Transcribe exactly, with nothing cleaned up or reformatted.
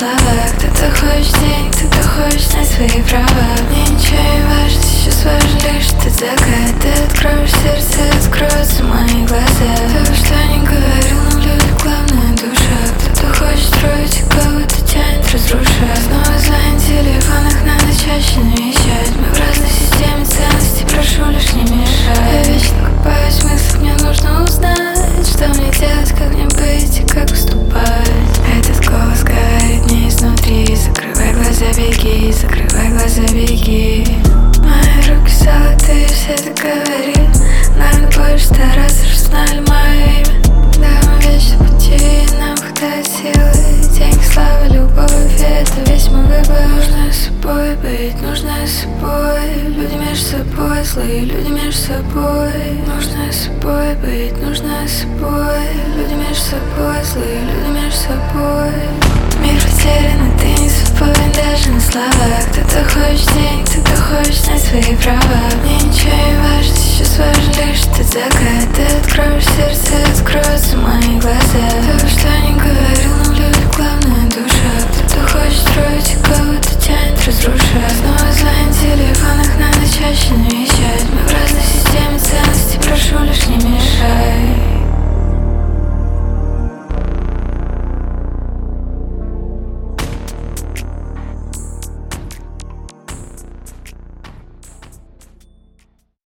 слова. Кто-то хочет денег, кто-то хочет знать свои права. Мне ничего не важно, сейчас важен лишь этот закат. Ты откроешь сердце, откроются мои глаза. Кто что ни говорил, но в людях главная душа. Кто-то хочет строить и кого-то тянет разрушать. Снова звонит телефон, их надо чаще навещать. Мы в разной системе ценностей, прошу лишь не мешать. Я вечно копаюсь в мыслях, мне нужно узнать, что мне делать, как мне быть и как поступать. Этот голос говорит мне изнутри: закрывай глаза, беги, закрывай глаза, беги. Мои руки золотые, все это говорит. Надо больше стараться, что знали мое имя. Да, мы вечно в пути, нам хватает силы. Деньги, слава, любовь, это весь мой выбор. Нужно с собой быть, нужно с собой. Люди между собой злые, люди между собой. Нужно с собой быть, нужно с собой. Люди между собой злые, люди между собой. Мир потерян, и ты не свободен даже на словах. Кто-то хочет денег, кто-то хочет знать свои права. Мне ничего не важно, сейчас важен лишь этот закат. Ты откроешь сердце,